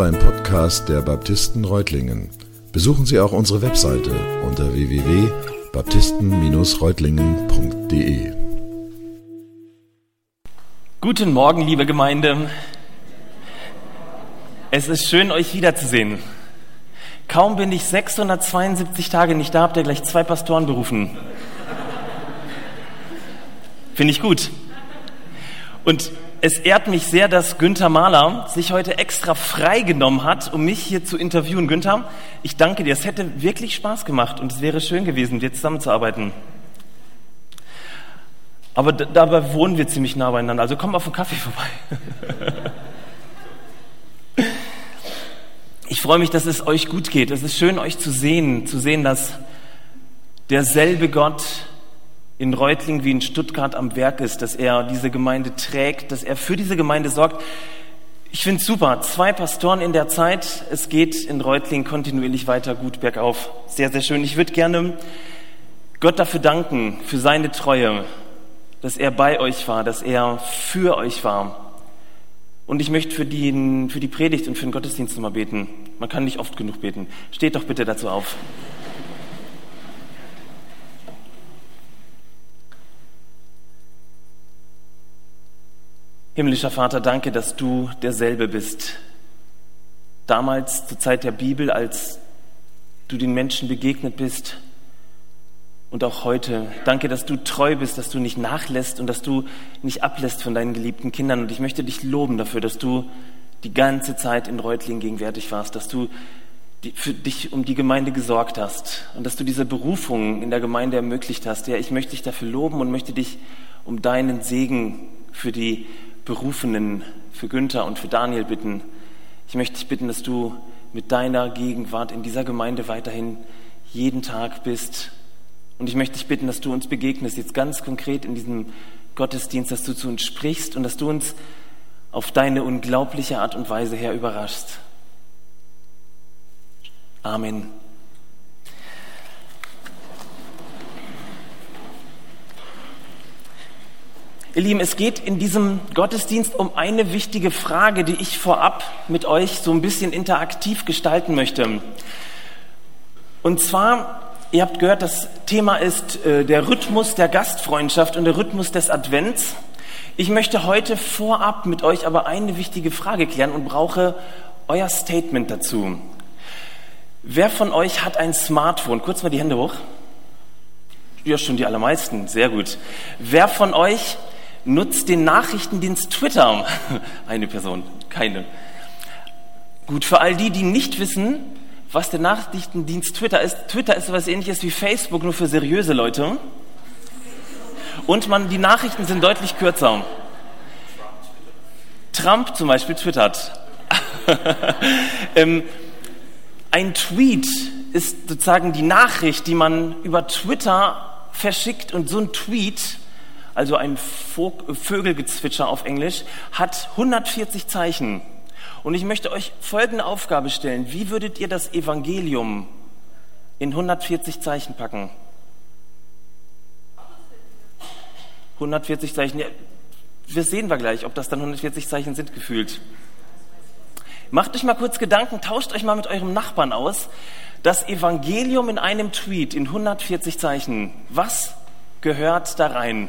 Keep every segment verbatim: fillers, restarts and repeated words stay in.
ein Podcast der Baptisten Reutlingen. Besuchen Sie auch unsere Webseite unter w w w punkt baptisten Bindestrich reutlingen punkt d e. Guten Morgen, liebe Gemeinde. Es ist schön, euch wiederzusehen. Kaum bin ich sechshundertzweiundsiebzig Tage nicht da, habt ihr gleich zwei Pastoren berufen. Finde ich gut. Und es ehrt mich sehr, dass Günther Mahler sich heute extra freigenommen hat, um mich hier zu interviewen. Günther, ich danke dir. Es hätte wirklich Spaß gemacht und es wäre schön gewesen, mit dir zusammenzuarbeiten. Aber d- dabei wohnen wir ziemlich nah beieinander, also komm auf einen Kaffee vorbei. Ich freue mich, dass es euch gut geht. Es ist schön, euch zu sehen, zu sehen, dass derselbe Gott in Reutlingen wie in Stuttgart am Werk ist, dass er diese Gemeinde trägt, dass er für diese Gemeinde sorgt. Ich finde es super. Zwei Pastoren in der Zeit. Es geht in Reutlingen kontinuierlich weiter gut bergauf. Sehr, sehr schön. Ich würde gerne Gott dafür danken, für seine Treue, dass er bei euch war, dass er für euch war. Und ich möchte für die, für die Predigt und für den Gottesdienst nochmal beten. Man kann nicht oft genug beten. Steht doch bitte dazu auf. Himmlischer Vater, danke, dass du derselbe bist. Damals, zur Zeit der Bibel, als du den Menschen begegnet bist und auch heute. Danke, dass du treu bist, dass du nicht nachlässt und dass du nicht ablässt von deinen geliebten Kindern. Und ich möchte dich loben dafür, dass du die ganze Zeit in Reutlingen gegenwärtig warst, dass du die, für dich um die Gemeinde gesorgt hast und dass du diese Berufung in der Gemeinde ermöglicht hast. Ja, ich möchte dich dafür loben und möchte dich um deinen Segen für die Berufenen, für Günther und für Daniel bitten. Ich möchte dich bitten, dass du mit deiner Gegenwart in dieser Gemeinde weiterhin jeden Tag bist. Und ich möchte dich bitten, dass du uns begegnest, jetzt ganz konkret in diesem Gottesdienst, dass du zu uns sprichst und dass du uns auf deine unglaubliche Art und Weise her überraschst. Amen. Ihr Lieben, es geht in diesem Gottesdienst um eine wichtige Frage, die ich vorab mit euch so ein bisschen interaktiv gestalten möchte. Und zwar, ihr habt gehört, das Thema ist äh, der Rhythmus der Gastfreundschaft und der Rhythmus des Advents. Ich möchte heute vorab mit euch aber eine wichtige Frage klären und brauche euer Statement dazu. Wer von euch hat ein Smartphone? Kurz mal die Hände hoch. Ja, schon die allermeisten. Sehr gut. Wer von euch nutzt den Nachrichtendienst Twitter? Eine Person, keine. Gut, für all die, die nicht wissen, was der Nachrichtendienst Twitter ist. Twitter ist sowas Ähnliches wie Facebook, nur für seriöse Leute. Und man, die Nachrichten sind deutlich kürzer. Trump zum Beispiel twittert. ähm, ein Tweet ist sozusagen die Nachricht, die man über Twitter verschickt. Und so ein Tweet, also ein Vögelgezwitscher auf Englisch, hat hundertvierzig Zeichen. Und ich möchte euch folgende Aufgabe stellen. Wie würdet ihr das Evangelium in hundertvierzig Zeichen packen? hundertvierzig Zeichen. Ja, das sehen wir gleich, ob das dann hundertvierzig Zeichen sind, gefühlt. Macht euch mal kurz Gedanken, tauscht euch mal mit eurem Nachbarn aus. Das Evangelium in einem Tweet in hundertvierzig Zeichen. Was gehört da rein?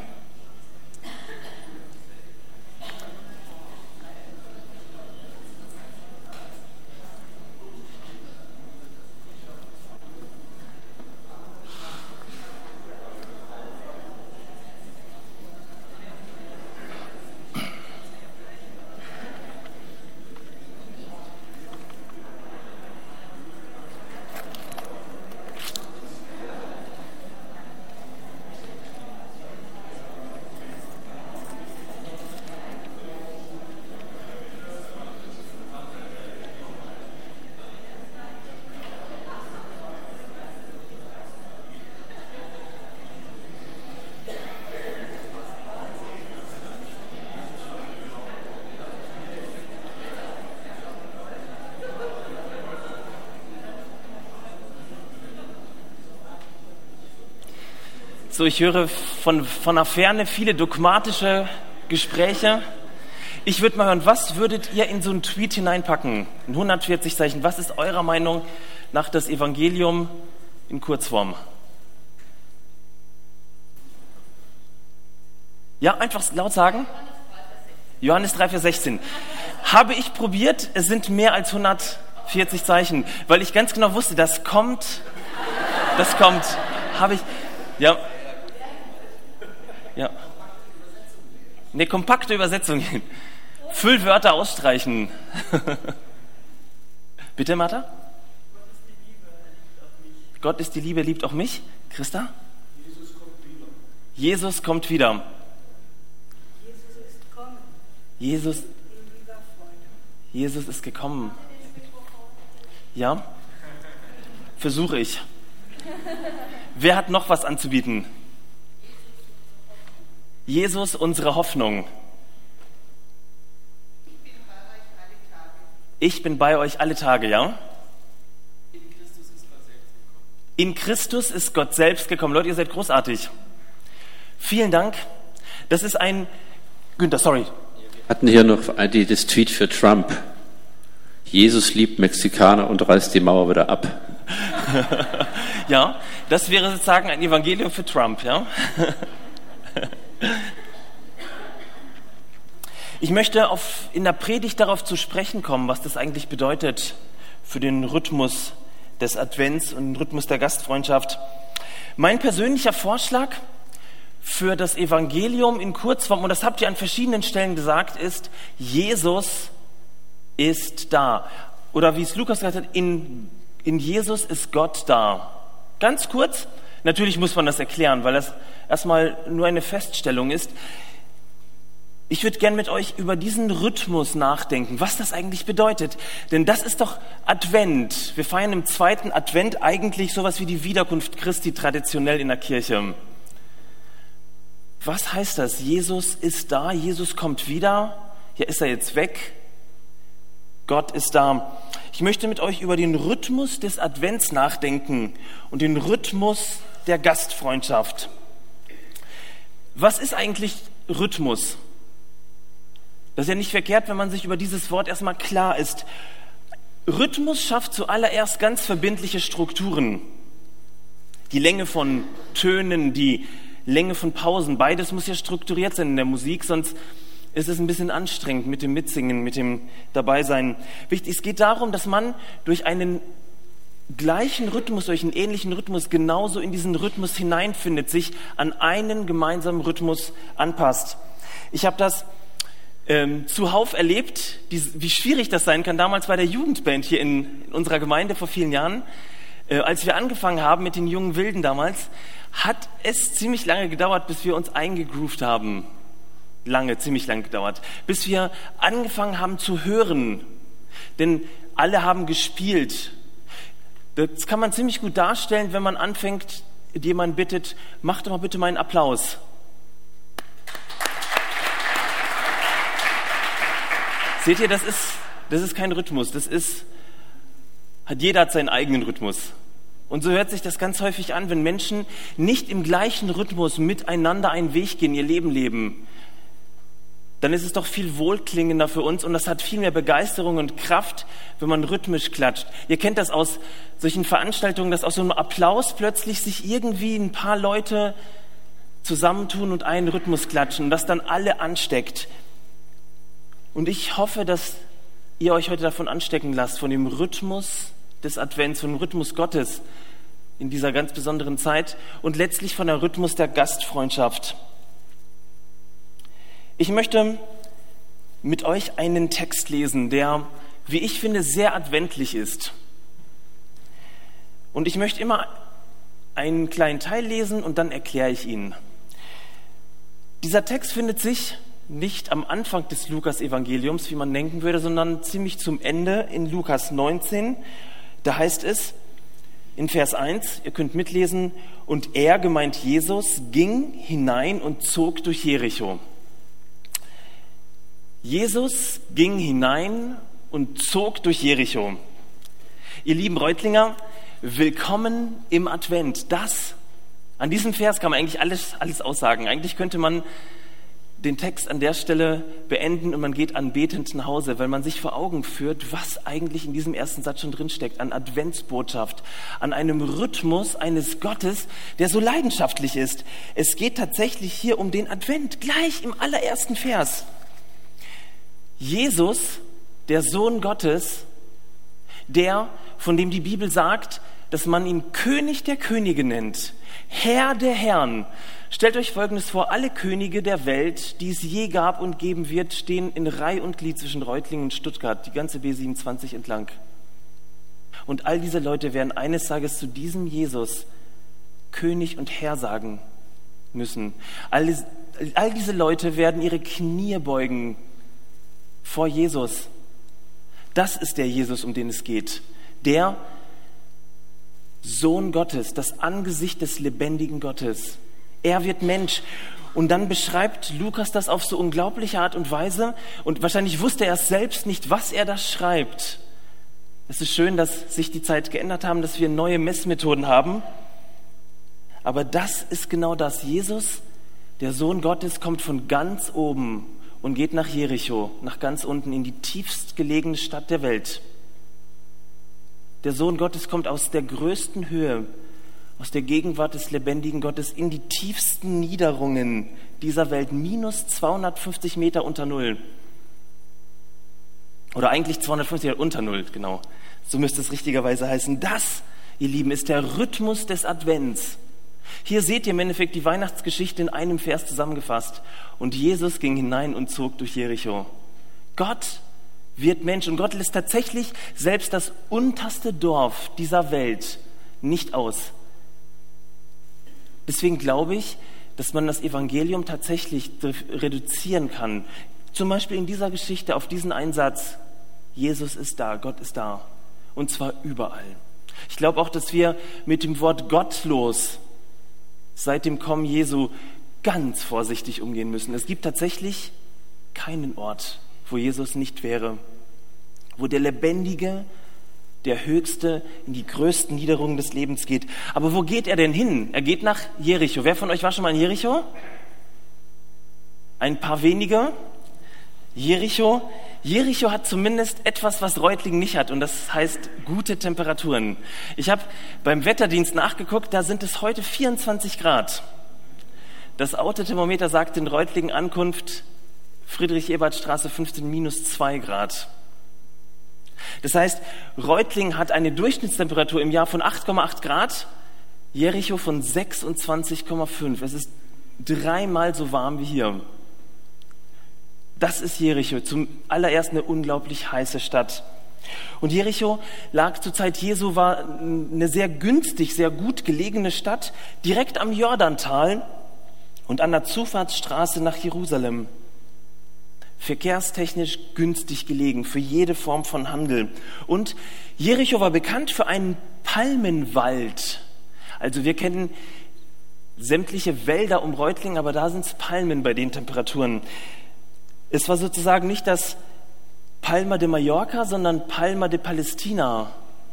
So, ich höre von, von der Ferne viele dogmatische Gespräche. Ich würde mal hören, was würdet ihr in so einen Tweet hineinpacken? In hundertvierzig Zeichen. Was ist eurer Meinung nach das Evangelium in Kurzform? Ja, einfach laut sagen. Johannes drei, Vers sechzehn. Habe ich probiert, es sind mehr als hundertvierzig Zeichen, weil ich ganz genau wusste, das kommt, das kommt. Habe ich, ja, ja. Eine kompakte Übersetzung. Füllwörter ausstreichen. Bitte, Martha? Gott ist die Liebe, er liebt auch mich. Christa? Jesus kommt wieder. Jesus kommt wieder. Jesus ist gekommen. Jesus, Jesus ist gekommen. Ja? Versuche ich. Wer hat noch was anzubieten? Jesus, unsere Hoffnung. Ich bin bei euch alle Tage, ja? In Christus ist Gott selbst gekommen. Leute, ihr seid großartig. Vielen Dank. Das ist ein... Günther, sorry. Wir hatten hier noch die, das Tweet für Trump. Jesus liebt Mexikaner und reißt die Mauer wieder ab. Ja, das wäre sozusagen ein Evangelium für Trump, ja? Ich möchte auf, in der Predigt darauf zu sprechen kommen, was das eigentlich bedeutet für den Rhythmus des Advents und den Rhythmus der Gastfreundschaft. Mein persönlicher Vorschlag für das Evangelium in Kurzform, und das habt ihr an verschiedenen Stellen gesagt, ist, Jesus ist da. Oder wie es Lukas gesagt hat, in, in Jesus ist Gott da. Ganz kurz, natürlich muss man das erklären, weil das erstmal nur eine Feststellung ist. Ich würde gern mit euch über diesen Rhythmus nachdenken, was das eigentlich bedeutet. Denn das ist doch Advent. Wir feiern im zweiten Advent eigentlich sowas wie die Wiederkunft Christi traditionell in der Kirche. Was heißt das? Jesus ist da, Jesus kommt wieder. Ja, ist er jetzt weg? Gott ist da. Ich möchte mit euch über den Rhythmus des Advents nachdenken und den Rhythmus der Gastfreundschaft. Was ist eigentlich Rhythmus? Das ist ja nicht verkehrt, wenn man sich über dieses Wort erstmal klar ist. Rhythmus schafft zuallererst ganz verbindliche Strukturen. Die Länge von Tönen, die Länge von Pausen, beides muss ja strukturiert sein in der Musik, sonst ist es ein bisschen anstrengend mit dem Mitsingen, mit dem Dabeisein. Wichtig, es geht darum, dass man durch einen gleichen Rhythmus, durch einen ähnlichen Rhythmus genauso in diesen Rhythmus hineinfindet, sich an einen gemeinsamen Rhythmus anpasst. Ich habe das Ähm, zuhauf erlebt, die, wie schwierig das sein kann, damals bei der Jugendband hier in, in unserer Gemeinde vor vielen Jahren. Äh, als wir angefangen haben mit den jungen Wilden damals, hat es ziemlich lange gedauert, bis wir uns eingegroovt haben. Lange, ziemlich lange gedauert. Bis wir angefangen haben zu hören. Denn alle haben gespielt. Das kann man ziemlich gut darstellen, wenn man anfängt, jemanden bittet, mach doch mal bitte meinen Applaus. Seht ihr, das ist, das ist kein Rhythmus, das ist, hat jeder hat seinen eigenen Rhythmus. Und so hört sich das ganz häufig an, wenn Menschen nicht im gleichen Rhythmus miteinander einen Weg gehen, ihr Leben leben, dann ist es doch viel wohlklingender für uns und das hat viel mehr Begeisterung und Kraft, wenn man rhythmisch klatscht. Ihr kennt das aus solchen Veranstaltungen, dass aus so einem Applaus plötzlich sich irgendwie ein paar Leute zusammentun und einen Rhythmus klatschen und das dann alle ansteckt. Und ich hoffe, dass ihr euch heute davon anstecken lasst, von dem Rhythmus des Advents, von dem Rhythmus Gottes in dieser ganz besonderen Zeit und letztlich von der Rhythmus der Gastfreundschaft. Ich möchte mit euch einen Text lesen, der, wie ich finde, sehr adventlich ist. Und ich möchte immer einen kleinen Teil lesen und dann erkläre ich ihn. Dieser Text findet sich nicht am Anfang des Lukas-Evangeliums, wie man denken würde, sondern ziemlich zum Ende in Lukas neunzehn. Da heißt es in Vers eins, ihr könnt mitlesen, und er, gemeint Jesus, ging hinein und zog durch Jericho. Jesus ging hinein und zog durch Jericho. Ihr lieben Reutlinger, willkommen im Advent. Das, an diesem Vers kann man eigentlich alles, alles aussagen. Eigentlich könnte man den Text an der Stelle beenden und man geht anbetend nach Hause, weil man sich vor Augen führt, was eigentlich in diesem ersten Satz schon drinsteckt, an Adventsbotschaft, an einem Rhythmus eines Gottes, der so leidenschaftlich ist. Es geht tatsächlich hier um den Advent, gleich im allerersten Vers. Jesus, der Sohn Gottes, der, von dem die Bibel sagt, dass man ihn König der Könige nennt, Herr der Herren. Stellt euch Folgendes vor, alle Könige der Welt, die es je gab und geben wird, stehen in Reih und Glied zwischen Reutlingen und Stuttgart, die ganze B siebenundzwanzig entlang. Und all diese Leute werden eines Tages zu diesem Jesus König und Herr sagen müssen. All, all diese Leute werden ihre Knie beugen vor Jesus. Das ist der Jesus, um den es geht. Der Sohn Gottes, das Angesicht des lebendigen Gottes. Er wird Mensch. Und dann beschreibt Lukas das auf so unglaubliche Art und Weise. Und wahrscheinlich wusste er es selbst nicht, was er da schreibt. Es ist schön, dass sich die Zeit geändert haben, dass wir neue Messmethoden haben. Aber das ist genau das. Jesus, der Sohn Gottes, kommt von ganz oben und geht nach Jericho, nach ganz unten in die tiefst gelegene Stadt der Welt. Der Sohn Gottes kommt aus der größten Höhe, aus der Gegenwart des lebendigen Gottes in die tiefsten Niederungen dieser Welt, minus zweihundertfünfzig Meter unter Null. Oder eigentlich zweihundertfünfzig Meter unter Null, genau. So müsste es richtigerweise heißen. Das, ihr Lieben, ist der Rhythmus des Advents. Hier seht ihr im Endeffekt die Weihnachtsgeschichte in einem Vers zusammengefasst. Und Jesus ging hinein und zog durch Jericho. Gott wird Mensch und Gott lässt tatsächlich selbst das unterste Dorf dieser Welt nicht aus. Deswegen glaube ich, dass man das Evangelium tatsächlich reduzieren kann. Zum Beispiel in dieser Geschichte auf diesen einen Satz: Jesus ist da, Gott ist da. Und zwar überall. Ich glaube auch, dass wir mit dem Wort gottlos seit dem Kommen Jesu ganz vorsichtig umgehen müssen. Es gibt tatsächlich keinen Ort, wo Jesus nicht wäre, wo der Lebendige, der Höchste in die größten Niederungen des Lebens geht. Aber wo geht er denn hin? Er geht nach Jericho. Wer von euch war schon mal in Jericho? Ein paar wenige. Jericho. Jericho hat zumindest etwas, was Reutlingen nicht hat, und das heißt gute Temperaturen. Ich habe beim Wetterdienst nachgeguckt, da sind es heute vierundzwanzig Grad. Das Autothermometer sagt in Reutlingen Ankunft, Friedrich-Ebert-Straße fünfzehn, minus zwei Grad. Das heißt, Reutlingen hat eine Durchschnittstemperatur im Jahr von acht Komma acht Grad, Jericho von sechsundzwanzig Komma fünf. Es ist dreimal so warm wie hier. Das ist Jericho, zum allererst eine unglaublich heiße Stadt. Und Jericho lag zur Zeit Jesu, war eine sehr günstig, sehr gut gelegene Stadt, direkt am Jordantal und an der Zufahrtsstraße nach Jerusalem. Verkehrstechnisch günstig gelegen für jede Form von Handel. Und Jericho war bekannt für einen Palmenwald. Also wir kennen sämtliche Wälder um Reutlingen, aber da sind es Palmen bei den Temperaturen. Es war sozusagen nicht das Palma de Mallorca, sondern Palma de Palästina.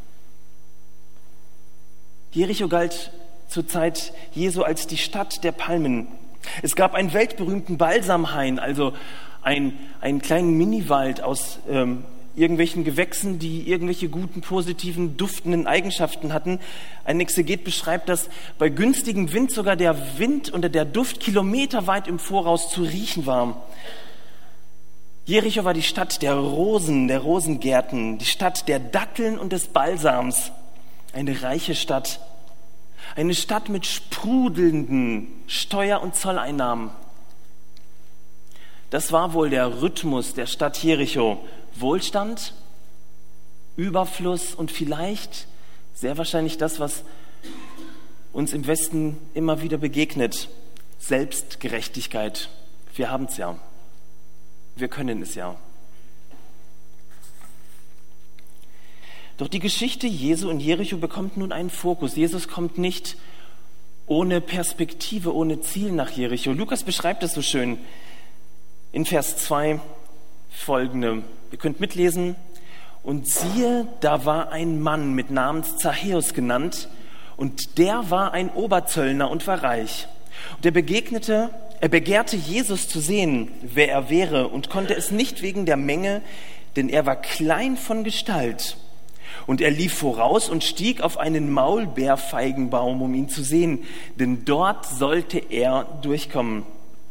Jericho galt zur Zeit Jesu als die Stadt der Palmen. Es gab einen weltberühmten Balsamhain, also ein, einen kleinen Miniwald aus ähm, irgendwelchen Gewächsen, die irgendwelche guten, positiven, duftenden Eigenschaften hatten. Ein Exeget beschreibt, dass bei günstigem Wind sogar der Wind oder der Duft kilometerweit im Voraus zu riechen war. Jericho war die Stadt der Rosen, der Rosengärten, die Stadt der Datteln und des Balsams. Eine reiche Stadt. Eine Stadt mit sprudelnden Steuer- und Zolleinnahmen. Das war wohl der Rhythmus der Stadt Jericho. Wohlstand, Überfluss und vielleicht, sehr wahrscheinlich das, was uns im Westen immer wieder begegnet, Selbstgerechtigkeit. Wir haben es ja. Wir können es ja. Doch die Geschichte Jesu in Jericho bekommt nun einen Fokus. Jesus kommt nicht ohne Perspektive, ohne Ziel nach Jericho. Lukas beschreibt es so schön in Vers zwei folgende. Ihr könnt mitlesen. Und siehe, da war ein Mann mit Namens Zachäus genannt, und der war ein Oberzöllner und war reich. Und er begegnete Er begehrte Jesus zu sehen, wer er wäre, und konnte es nicht wegen der Menge, denn er war klein von Gestalt. Und er lief voraus und stieg auf einen Maulbeerfeigenbaum, um ihn zu sehen, denn dort sollte er durchkommen.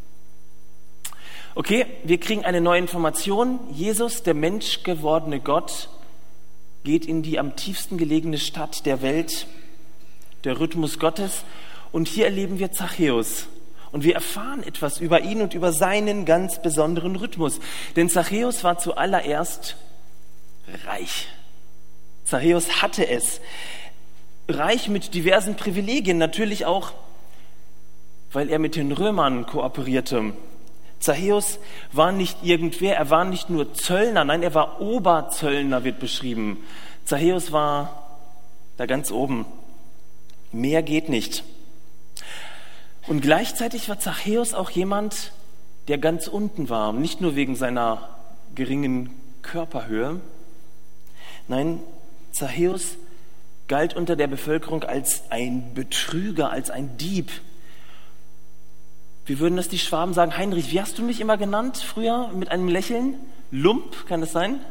Okay, wir kriegen eine neue Information. Jesus, der menschgewordene Gott, geht in die am tiefsten gelegene Stadt der Welt, der Rhythmus Gottes. Und hier erleben wir Zachäus. Und wir erfahren etwas über ihn und über seinen ganz besonderen Rhythmus. Denn Zachäus war zuallererst reich. Zachäus hatte es. Reich mit diversen Privilegien, natürlich auch, weil er mit den Römern kooperierte. Zachäus war nicht irgendwer, er war nicht nur Zöllner, nein, er war Oberzöllner, wird beschrieben. Zachäus war da ganz oben. Mehr geht nicht. Und gleichzeitig war Zachäus auch jemand, der ganz unten war. Nicht nur wegen seiner geringen Körperhöhe. Nein, Zachäus galt unter der Bevölkerung als ein Betrüger, als ein Dieb. Wie würden das die Schwaben sagen? Heinrich, wie hast du mich immer genannt früher mit einem Lächeln? Lump, kann das sein?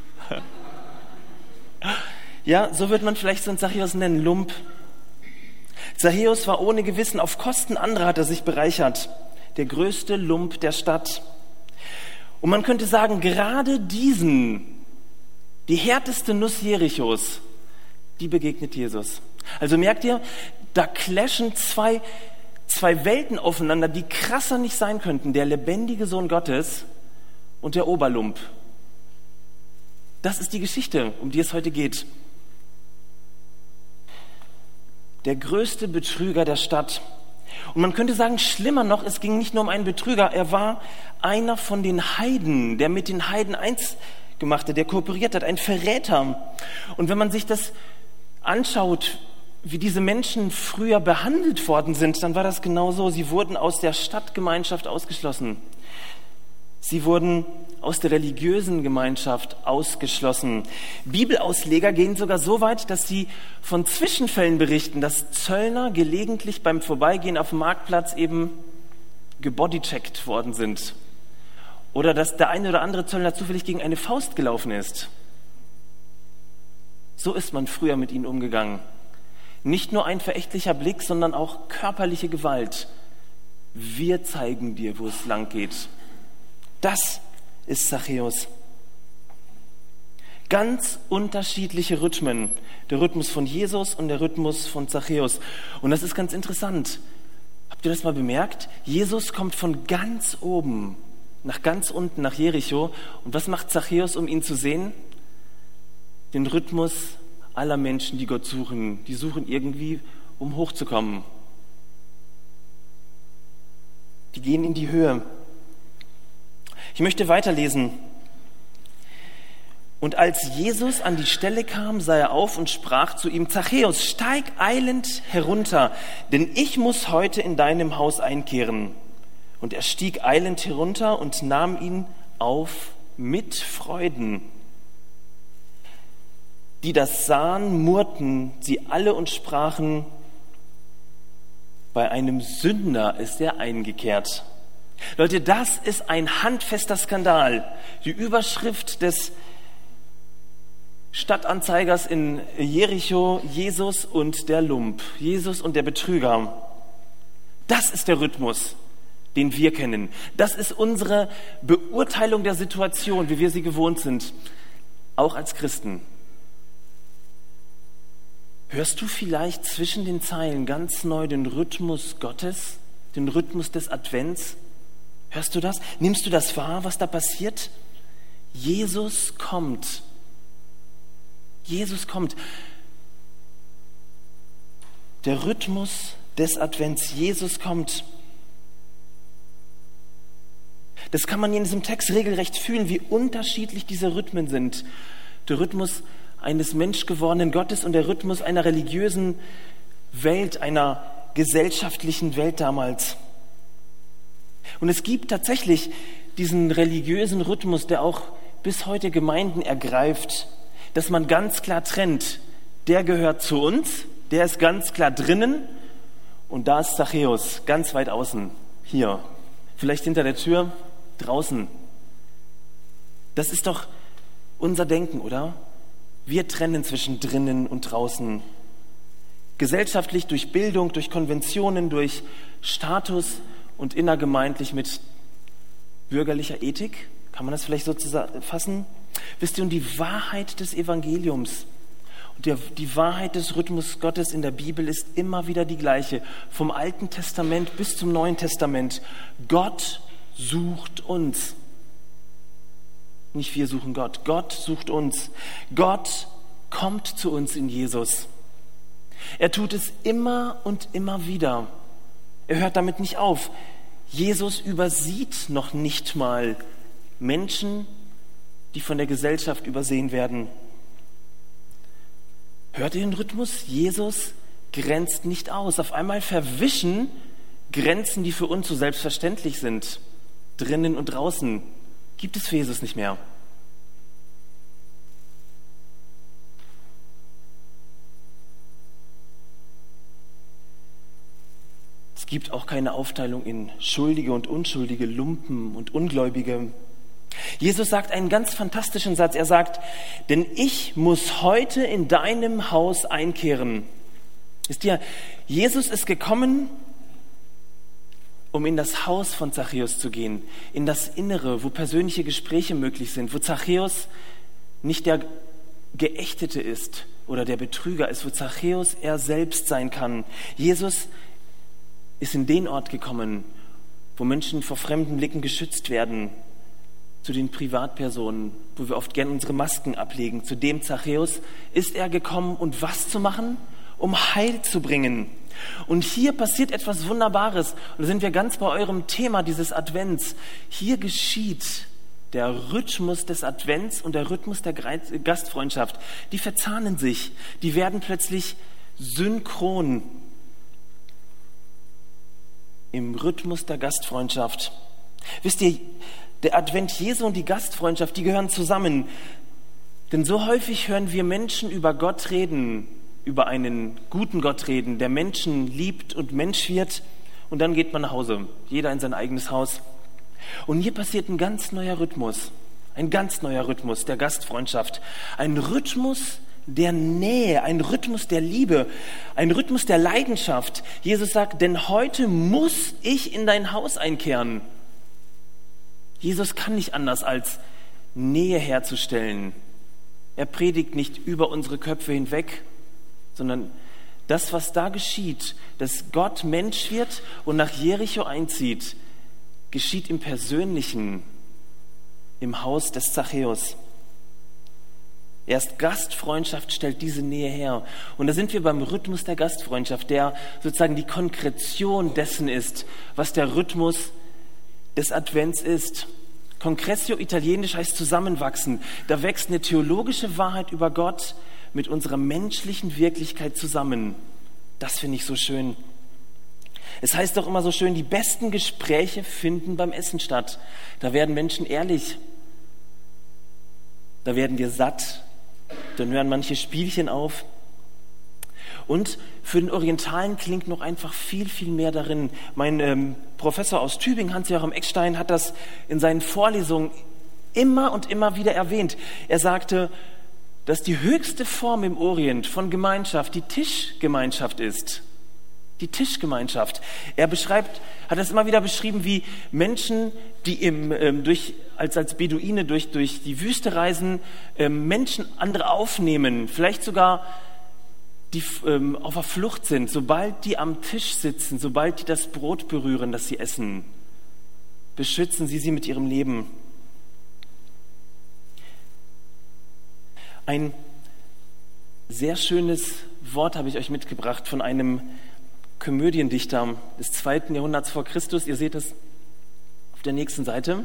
Ja, so wird man vielleicht so einen Zachäus nennen, Lump. Zachäus war ohne Gewissen, auf Kosten anderer hat er sich bereichert. Der größte Lump der Stadt. Und man könnte sagen, gerade diesen, die härteste Nuss Jerichos, die begegnet Jesus. Also merkt ihr, da clashen zwei, zwei Welten aufeinander, die krasser nicht sein könnten. Der lebendige Sohn Gottes und der Oberlump. Das ist die Geschichte, um die es heute geht. Der größte Betrüger der Stadt. Und man könnte sagen, schlimmer noch, es ging nicht nur um einen Betrüger, er war einer von den Heiden, der mit den Heiden eins gemacht hat, der kooperiert hat, ein Verräter. Und wenn man sich das anschaut, wie diese Menschen früher behandelt worden sind, dann war das genauso. Sie wurden aus der Stadtgemeinschaft ausgeschlossen. Sie wurden aus der religiösen Gemeinschaft ausgeschlossen. Bibelausleger gehen sogar so weit, dass sie von Zwischenfällen berichten, dass Zöllner gelegentlich beim Vorbeigehen auf dem Marktplatz eben gebodycheckt worden sind. Oder dass der eine oder andere Zöllner zufällig gegen eine Faust gelaufen ist. So ist man früher mit ihnen umgegangen. Nicht nur ein verächtlicher Blick, sondern auch körperliche Gewalt. Wir zeigen dir, wo es lang geht. Das ist Zachäus. Ganz unterschiedliche Rhythmen. Der Rhythmus von Jesus und der Rhythmus von Zachäus. Und das ist ganz interessant. Habt ihr das mal bemerkt? Jesus kommt von ganz oben nach ganz unten, nach Jericho. Und was macht Zachäus, um ihn zu sehen? Den Rhythmus aller Menschen, die Gott suchen. Die suchen irgendwie, um hochzukommen. Die gehen in die Höhe. Ich möchte weiterlesen. Und als Jesus an die Stelle kam, sah er auf und sprach zu ihm: Zachäus, steig eilend herunter, denn ich muss heute in deinem Haus einkehren. Und er stieg eilend herunter und nahm ihn auf mit Freuden. Die das sahen, murrten sie alle und sprachen: Bei einem Sünder ist er eingekehrt. Leute, das ist ein handfester Skandal. Die Überschrift des Stadtanzeigers in Jericho: Jesus und der Lump, Jesus und der Betrüger. Das ist der Rhythmus, den wir kennen. Das ist unsere Beurteilung der Situation, wie wir sie gewohnt sind, auch als Christen. Hörst du vielleicht zwischen den Zeilen ganz neu den Rhythmus Gottes, den Rhythmus des Advents? Hörst du das? Nimmst du das wahr, was da passiert? Jesus kommt. Jesus kommt. Der Rhythmus des Advents. Jesus kommt. Das kann man in diesem Text regelrecht fühlen, wie unterschiedlich diese Rhythmen sind. Der Rhythmus eines menschgewordenen Gottes und der Rhythmus einer religiösen Welt, einer gesellschaftlichen Welt damals. Und es gibt tatsächlich diesen religiösen Rhythmus, der auch bis heute Gemeinden ergreift, dass man ganz klar trennt. Der gehört zu uns, der ist ganz klar drinnen und da ist Zachäus, ganz weit außen, hier. vielleicht hinter der Tür, draußen. Das ist doch unser Denken, oder? Wir trennen zwischen drinnen und draußen. Gesellschaftlich durch Bildung, durch Konventionen, durch Status und innergemeindlich mit bürgerlicher Ethik. Kann man das vielleicht so fassen? Wisst ihr, und die Wahrheit des Evangeliums und der, die Wahrheit des Rhythmus Gottes in der Bibel ist immer wieder die gleiche. Vom Alten Testament bis zum Neuen Testament. Gott sucht uns. Nicht wir suchen Gott. Gott sucht uns. Gott kommt zu uns in Jesus. Er tut es immer und immer wieder. Er hört damit nicht auf. Jesus übersieht noch nicht mal Menschen, die von der Gesellschaft übersehen werden. Hört ihr den Rhythmus? Jesus grenzt nicht aus. Auf einmal verwischen Grenzen, die für uns so selbstverständlich sind. Drinnen und draußen gibt es für Jesus nicht mehr. Es gibt auch keine Aufteilung in Schuldige und Unschuldige, Lumpen und Ungläubige. Jesus sagt einen ganz fantastischen Satz. Er sagt, denn ich muss heute in deinem Haus einkehren. Wisst ihr, Jesus ist gekommen, um in das Haus von Zachäus zu gehen, in das Innere, wo persönliche Gespräche möglich sind, wo Zachäus nicht der Geächtete ist oder der Betrüger ist, wo Zachäus er selbst sein kann. Jesus ist in den Ort gekommen, wo Menschen vor fremden Blicken geschützt werden, zu den Privatpersonen, wo wir oft gern unsere Masken ablegen. Zu dem Zachäus ist er gekommen, um was zu machen? Um Heil zu bringen. Und hier passiert etwas Wunderbares. Und da sind wir ganz bei eurem Thema dieses Advents. Hier geschieht der Rhythmus des Advents und der Rhythmus der Gastfreundschaft. Die verzahnen sich. Die werden plötzlich synchron im Rhythmus der Gastfreundschaft. Wisst ihr, der Advent Jesu und die Gastfreundschaft, die gehören zusammen. Denn so häufig hören wir Menschen über Gott reden, über einen guten Gott reden, der Menschen liebt und Mensch wird. Und dann geht man nach Hause, jeder in sein eigenes Haus. Und hier passiert ein ganz neuer Rhythmus, ein ganz neuer Rhythmus der Gastfreundschaft. Ein Rhythmus der Nähe, ein Rhythmus der Liebe, ein Rhythmus der Leidenschaft. Jesus sagt, denn heute muss ich in dein Haus einkehren. Jesus kann nicht anders, als Nähe herzustellen. Er predigt nicht über unsere Köpfe hinweg, sondern das, was da geschieht, dass Gott Mensch wird und nach Jericho einzieht, geschieht im Persönlichen, im Haus des Zachäus. Erst Gastfreundschaft stellt diese Nähe her. Und da sind wir beim Rhythmus der Gastfreundschaft, der sozusagen die Konkretion dessen ist, was der Rhythmus des Advents ist. Concretio italienisch heißt zusammenwachsen. Da wächst eine theologische Wahrheit über Gott mit unserer menschlichen Wirklichkeit zusammen. Das finde ich so schön. Es heißt doch immer so schön, die besten Gespräche finden beim Essen statt. Da werden Menschen ehrlich. Da werden wir satt. Dann hören manche Spielchen auf. Und für den Orientalen klingt noch einfach viel, viel mehr darin. Mein ähm, Professor aus Tübingen, Hans-Joachim Eckstein, hat das in seinen Vorlesungen immer und immer wieder erwähnt. Er sagte, dass die höchste Form im Orient von Gemeinschaft die Tischgemeinschaft ist. Die Tischgemeinschaft. Er beschreibt, hat das immer wieder beschrieben, wie Menschen, die im, ähm, durch, als, als Beduine durch, durch die Wüste reisen, ähm, Menschen, andere aufnehmen, vielleicht sogar die ähm, auf der Flucht sind, sobald die am Tisch sitzen, sobald die das Brot berühren, das sie essen, beschützen sie sie mit ihrem Leben. Ein sehr schönes Wort habe ich euch mitgebracht von einem Komödiendichter des zweiten Jahrhunderts vor Christus. Ihr seht es auf der nächsten Seite.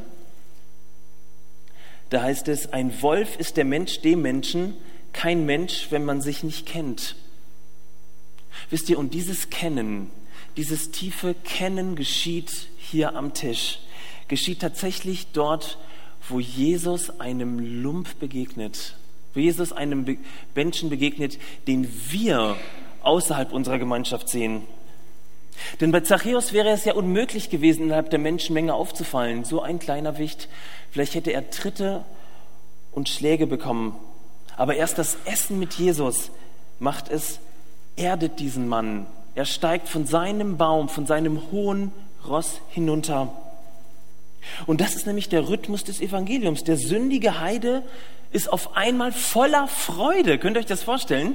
Da heißt es, ein Wolf ist der Mensch dem Menschen, kein Mensch, wenn man sich nicht kennt. Wisst ihr, und dieses Kennen, dieses tiefe Kennen geschieht hier am Tisch. Geschieht tatsächlich dort, wo Jesus einem Lump begegnet. Wo Jesus einem Be- Menschen begegnet, den wir außerhalb unserer Gemeinschaft sehen. Denn bei Zachäus wäre es ja unmöglich gewesen, innerhalb der Menschenmenge aufzufallen. So ein kleiner Wicht. Vielleicht hätte er Tritte und Schläge bekommen. Aber erst das Essen mit Jesus macht es, erdet diesen Mann. Er steigt von seinem Baum, von seinem hohen Ross hinunter. Und das ist nämlich der Rhythmus des Evangeliums. Der sündige Heide ist auf einmal voller Freude. Könnt ihr euch das vorstellen?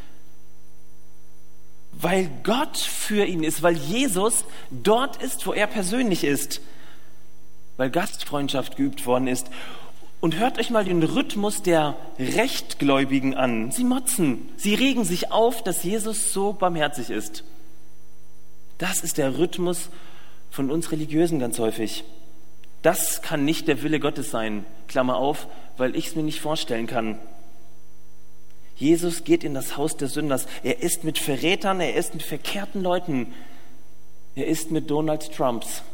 Weil Gott für ihn ist, weil Jesus dort ist, wo er persönlich ist. Weil Gastfreundschaft geübt worden ist. Und hört euch mal den Rhythmus der Rechtgläubigen an. Sie motzen, sie regen sich auf, dass Jesus so barmherzig ist. Das ist der Rhythmus von uns Religiösen ganz häufig. Das kann nicht der Wille Gottes sein, Klammer auf, weil ich es mir nicht vorstellen kann. Jesus geht in das Haus des Sünders. Er ist mit Verrätern, er ist mit verkehrten Leuten. Er ist mit Donald Trumps,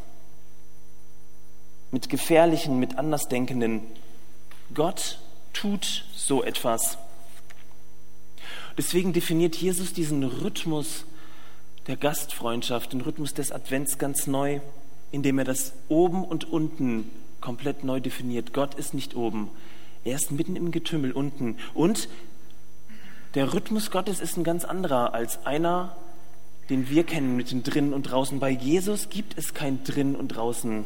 mit Gefährlichen, mit Andersdenkenden. Gott tut so etwas. Deswegen definiert Jesus diesen Rhythmus der Gastfreundschaft, den Rhythmus des Advents ganz neu, indem er das Oben und Unten komplett neu definiert. Gott ist nicht oben, er ist mitten im Getümmel unten. Und der Rhythmus Gottes ist ein ganz anderer als einer, den wir kennen mit dem Drinnen und Draußen. Bei Jesus gibt es kein Drinnen und Draußen.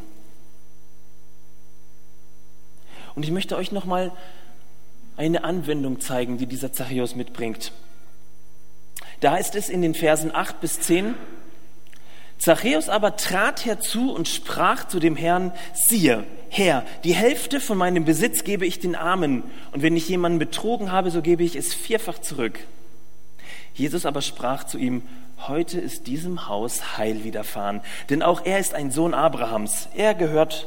Und ich möchte euch nochmal eine Anwendung zeigen, die dieser Zachäus mitbringt. Da ist es in den Versen acht bis zehn. Zachäus aber trat herzu und sprach zu dem Herrn: Siehe, Herr, die Hälfte von meinem Besitz gebe ich den Armen, und wenn ich jemanden betrogen habe, so gebe ich es vierfach zurück. Jesus aber sprach zu ihm: Heute ist diesem Haus Heil widerfahren, denn auch er ist ein Sohn Abrahams. Er gehört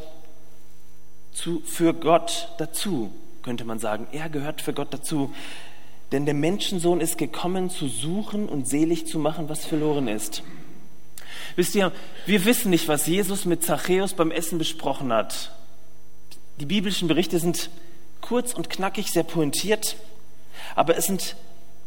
zu, für Gott dazu, könnte man sagen. Er gehört für Gott dazu. Denn der Menschensohn ist gekommen, zu suchen und selig zu machen, was verloren ist. Wisst ihr, wir wissen nicht, was Jesus mit Zachäus beim Essen besprochen hat. Die biblischen Berichte sind kurz und knackig, sehr pointiert, aber es sind,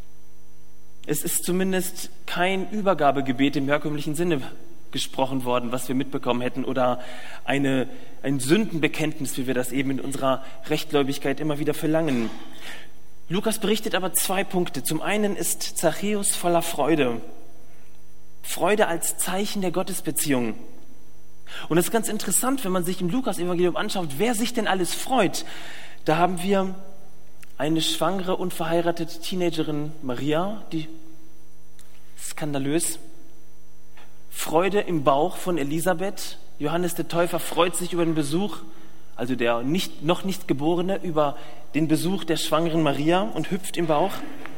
es ist zumindest kein Übergabegebet im herkömmlichen Sinne gesprochen worden, was wir mitbekommen hätten, oder eine, ein Sündenbekenntnis, wie wir das eben in unserer Rechtgläubigkeit immer wieder verlangen. Lukas berichtet aber zwei Punkte. Zum einen ist Zachäus voller Freude. Freude als Zeichen der Gottesbeziehung. Und es ist ganz interessant, wenn man sich im Lukas-Evangelium anschaut, wer sich denn alles freut. Da haben wir eine schwangere, unverheiratete Teenagerin, Maria, die skandalös. Freude im Bauch von Elisabeth. Johannes der Täufer freut sich über den Besuch, also der nicht, noch nicht Geborene, über den Besuch der schwangeren Maria und hüpft im Bauch.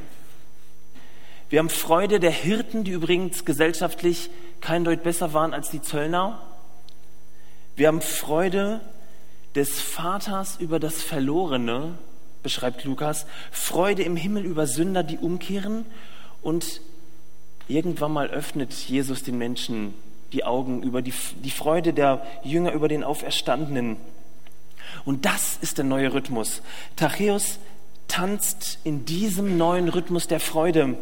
Wir haben Freude der Hirten, die übrigens gesellschaftlich kein Deut besser waren als die Zöllner. Wir haben Freude des Vaters über das Verlorene, beschreibt Lukas. Freude im Himmel über Sünder, die umkehren. Und irgendwann mal öffnet Jesus den Menschen die Augen über die, die Freude der Jünger über den Auferstandenen. Und das ist der neue Rhythmus. Zachäus tanzt in diesem neuen Rhythmus der Freude.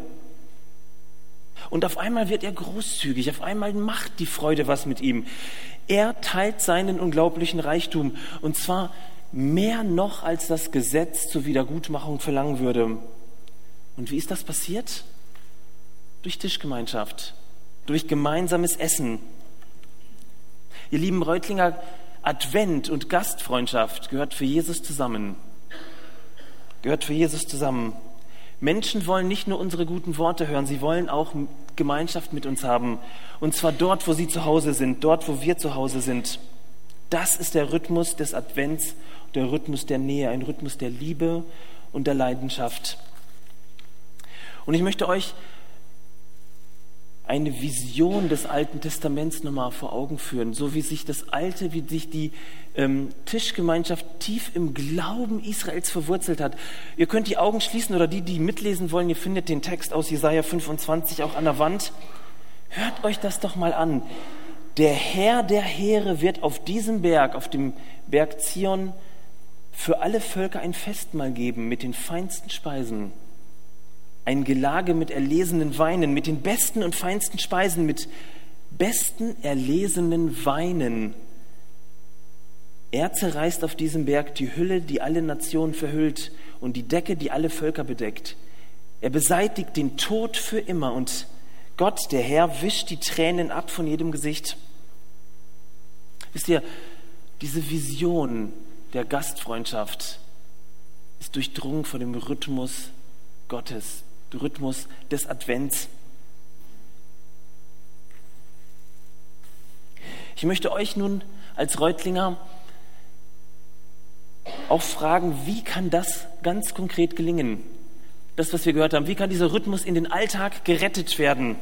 Und auf einmal wird er großzügig, auf einmal macht die Freude was mit ihm. Er teilt seinen unglaublichen Reichtum, und zwar mehr noch, als das Gesetz zur Wiedergutmachung verlangen würde. Und wie ist das passiert? Durch Tischgemeinschaft, durch gemeinsames Essen. Ihr lieben Reutlinger, Advent und Gastfreundschaft gehört für Jesus zusammen. Gehört für Jesus zusammen. Menschen wollen nicht nur unsere guten Worte hören, sie wollen auch Gemeinschaft mit uns haben. Und zwar dort, wo sie zu Hause sind, dort, wo wir zu Hause sind. Das ist der Rhythmus des Advents, der Rhythmus der Nähe, ein Rhythmus der Liebe und der Leidenschaft. Und ich möchte euch eine Vision des Alten Testaments nochmal vor Augen führen, so wie sich das Alte, wie sich die ähm, Tischgemeinschaft tief im Glauben Israels verwurzelt hat. Ihr könnt die Augen schließen, oder die, die mitlesen wollen, ihr findet den Text aus Jesaja fünfundzwanzig auch an der Wand. Hört euch das doch mal an. Der Herr der Heere wird auf diesem Berg, auf dem Berg Zion, für alle Völker ein Festmahl geben mit den feinsten Speisen. Ein Gelage mit erlesenen Weinen, mit den besten und feinsten Speisen, mit besten erlesenen Weinen. Er zerreißt auf diesem Berg die Hülle, die alle Nationen verhüllt, und die Decke, die alle Völker bedeckt. Er beseitigt den Tod für immer, und Gott, der Herr, wischt die Tränen ab von jedem Gesicht. Wisst ihr, diese Vision der Gastfreundschaft ist durchdrungen von dem Rhythmus Gottes, dem Rhythmus des Advents. Ich möchte euch nun als Reutlinger auch fragen, wie kann das ganz konkret gelingen? Das, was wir gehört haben, wie kann dieser Rhythmus in den Alltag gerettet werden?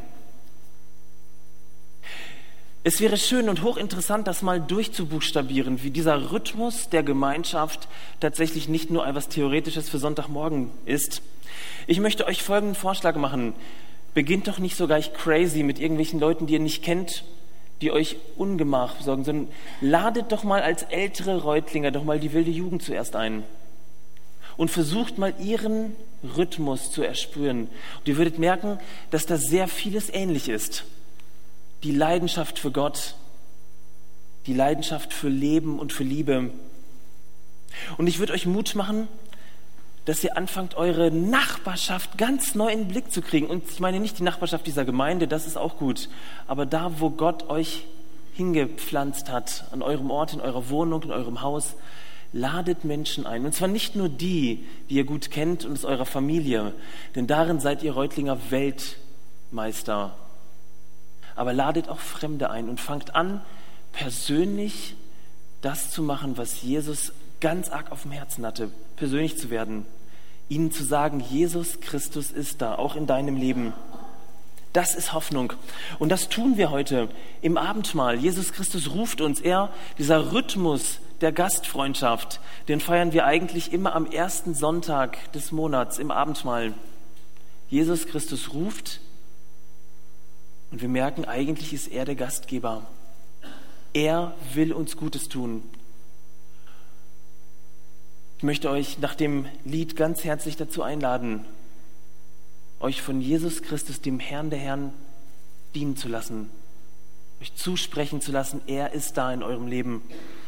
Es wäre schön und hochinteressant, das mal durchzubuchstabieren, wie dieser Rhythmus der Gemeinschaft tatsächlich nicht nur etwas Theoretisches für Sonntagmorgen ist. Ich möchte euch folgenden Vorschlag machen. Beginnt doch nicht so gleich crazy mit irgendwelchen Leuten, die ihr nicht kennt, die euch Ungemach besorgen, sondern ladet doch mal als ältere Reutlinger doch mal die wilde Jugend zuerst ein und versucht mal ihren Rhythmus zu erspüren. Und ihr würdet merken, dass da sehr vieles ähnlich ist. Die Leidenschaft für Gott, die Leidenschaft für Leben und für Liebe. Und ich würde euch Mut machen, dass ihr anfangt, eure Nachbarschaft ganz neu in den Blick zu kriegen. Und ich meine nicht die Nachbarschaft dieser Gemeinde, das ist auch gut, aber da, wo Gott euch hingepflanzt hat, an eurem Ort, in eurer Wohnung, in eurem Haus, ladet Menschen ein. Und zwar nicht nur die, die ihr gut kennt und aus eurer Familie, denn darin seid ihr Reutlinger Weltmeister. Aber ladet auch Fremde ein und fangt an, persönlich das zu machen, was Jesus ganz arg auf dem Herzen hatte, persönlich zu werden. Ihnen zu sagen, Jesus Christus ist da, auch in deinem Leben. Das ist Hoffnung. Und das tun wir heute im Abendmahl. Jesus Christus ruft uns. Er, dieser Rhythmus der Gastfreundschaft, den feiern wir eigentlich immer am ersten Sonntag des Monats im Abendmahl. Jesus Christus ruft und wir merken, eigentlich ist er der Gastgeber. Er will uns Gutes tun. Ich möchte euch nach dem Lied ganz herzlich dazu einladen, euch von Jesus Christus, dem Herrn der Herren, dienen zu lassen, euch zusprechen zu lassen, er ist da in eurem Leben.